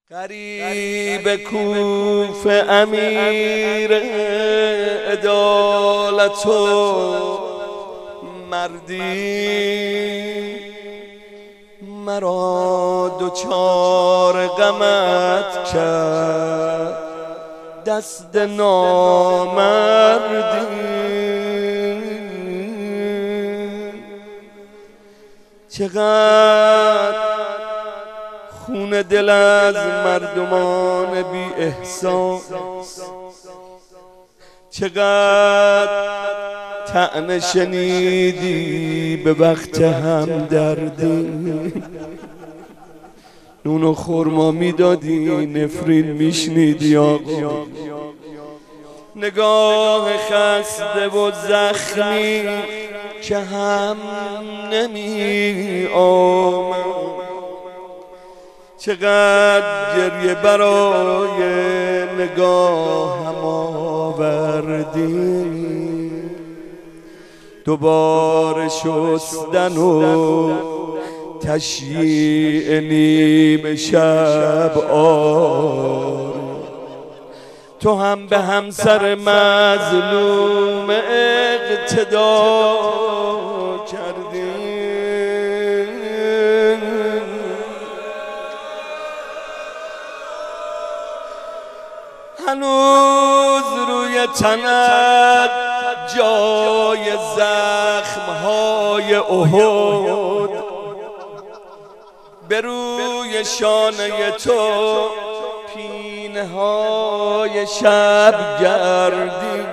غریب کوفه امیر عدالت و مردی مرا دوچار غمت کرد دست نامردی. چقدر خون دل از مردمان بی احسان، چقدر طعنه شنیدی به وقت همدردی. نون و خرما میدادی نفرین میشنیدی آقا. نگاه خسته و زخمی که هم نمی آمد. چقدر گریه برای نگاهم آوردی. دوباره شستن و تشییع نیم شب تو هم به همسر مظلوم اقتدا کردی. هنوز روی تنت جای زخمهای احد، به روی شانه تو پینه های شب گردی.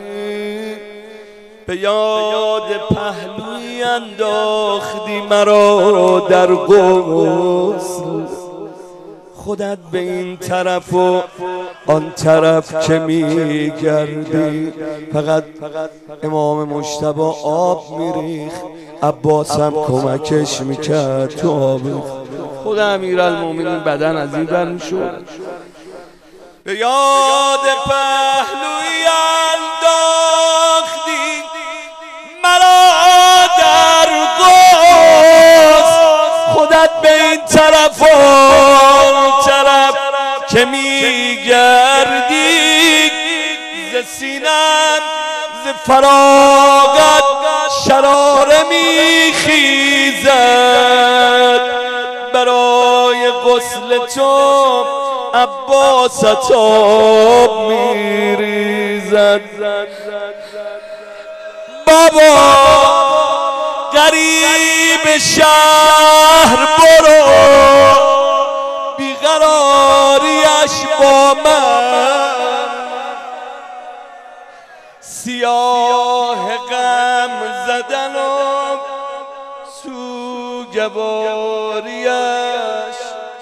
به یاد پهلوی انداختی مرا در غسل. خودت به این طرف و آن طرف که میگردی. فقط امام مجتبی آب میریخ، عباسم کمکش میکرد تو آب. خود امیرالمومنین بدن از این بر شد. به یاد پهلوی انداختی مرا در غسل. خودت به این طرف و طرف که میگردی. ز سینم ز فراغت شراره میخیزد. برای غسل تو عباست آب میریزد. بابا غریب شهر برو، بیقراریش با من. سیاه غم زدن و سوگواریش.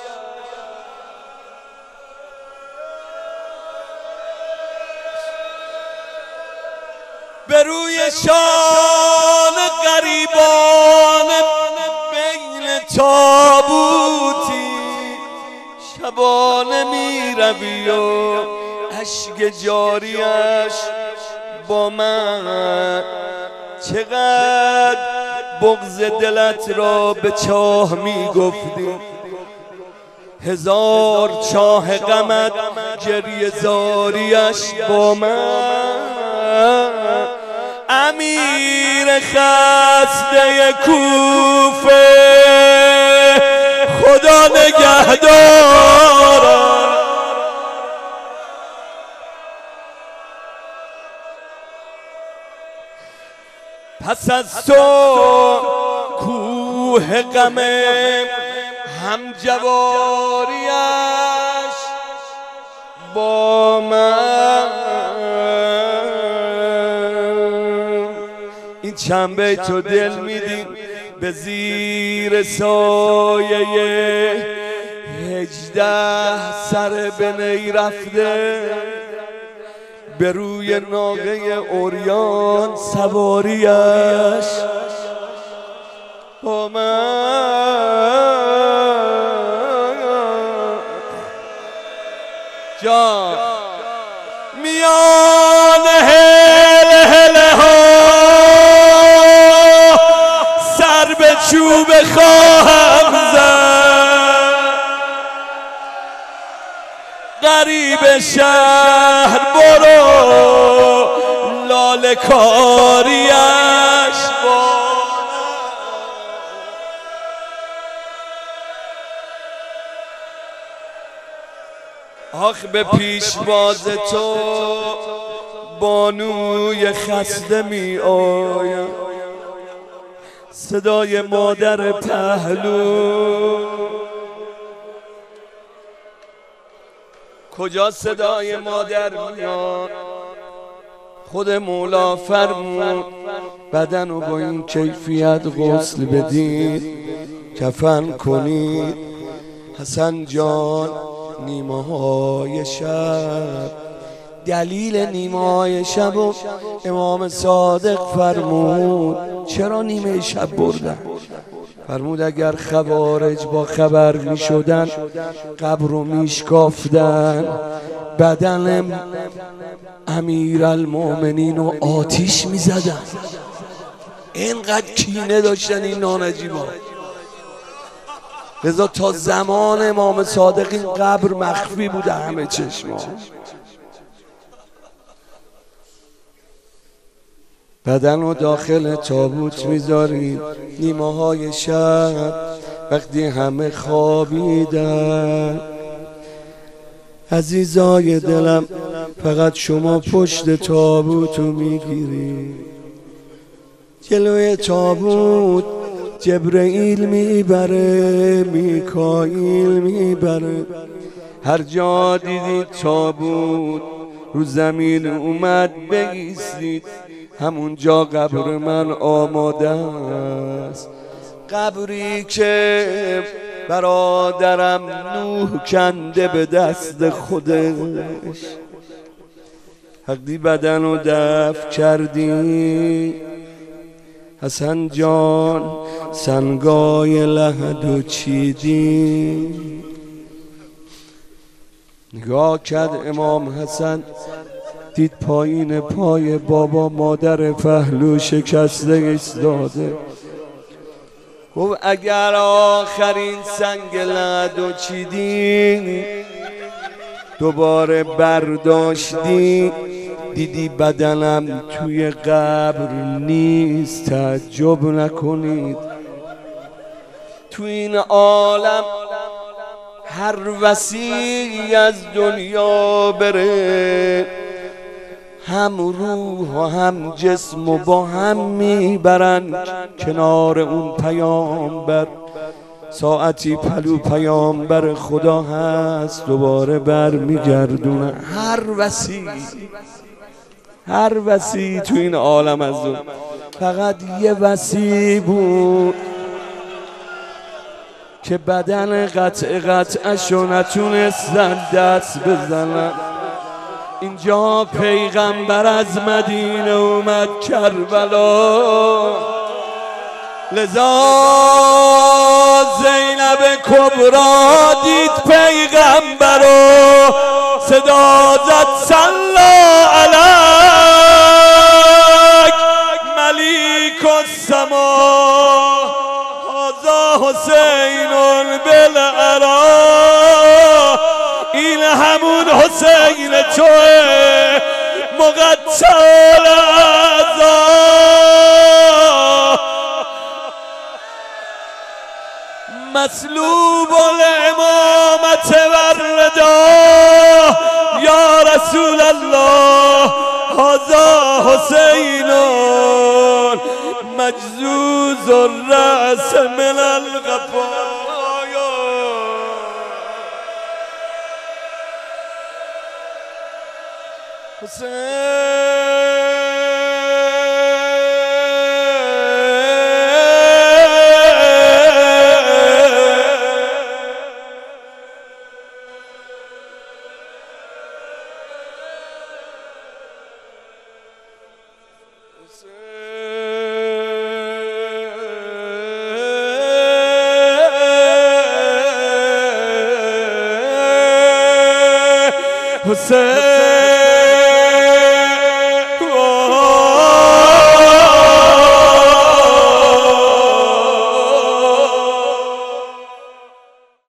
به روی شان غریبان بین تابوتی شبانه می روی و اشک جاریش با من. چقدر بغض دلت را به چاه می گفتی. هزار چاه غمت گریه زاریش با من. امیر خسته کوفه خدا نگهدارم. پس از تو کوه غم هم جواریش با من. این چند بیت تو دل میدیم به زیر سایه 18 سر به نی رفته. به روی ناقه عریان سواریش با من. جان میان هل هل ها سر به چوب خواهم زد. غریب شهر برو لاله کاریش آخ به پیشواز تو بانوی خسته می آیم، صدای مادر پهلو کجا صدای مادر میاد؟ خود مولا فرمود بدن رو با این کیفیت غسل بدید، کفن کنید. حسن جان نیمه های شب، دلیل نیمه های شب و امام صادق فرمود چرا نیمه شب بردن؟ فرمود اگر خوارج با خبر می شدن قبر رو می شکافتن، بدن امیرالمومنین رو آتیش می زدن. اینقدر کینه داشتن این نانجیبا. لذا تا زمان امام صادق این قبر مخفی بوده همه چشما. بدن رو داخل تابوت میذارید نیمه های شب، وقتی همه خوابیدن. عزیزای دلم فقط شما پشت تابوت رو میگیرید. جلوی تابوت جبرئیل میبره، میکائیل میبره. هر جا دیدید تابوت رو زمین اومد بایستید، همونجا قبر من آماده است. قبری که برادرم نوح کنده به دست خودش. وقتی بدن رو دفن کردی حسن جان سنگای لحدو چیدی. نگاه کرد امام حسن، دید پایین پای بابا مادر پهلو شکسته ایستاده. گفت اگر آخرین سنگ لحدو چیدی دوباره برداشتی دیدی بدنم توی قبر نیست، تعجب نکنید. تو این عالم هر وسیعی از دنیا بره، هم روح و هم جسم و با هم میبرن کنار اون پیامبر. ساعتی پلو پیامبر خدا هست دوباره بر میگردونه. هر وسیع تو این عالم از اون فقط یه وسیع بود که بدن قطعشو نتونستن دست بزنن. اینجا پیغمبر از مدینه اومد کربلا، لذا زینب کبرا دید پیغمبر رو صدا زد صلی علیک ملیک السما هذا حسین بالعرا. این همون حسین توه مقتل اعضا. مسلوب الامامت والردا یا رسول الله هذا حسین مجزوز الرأس من الغفایا. حسین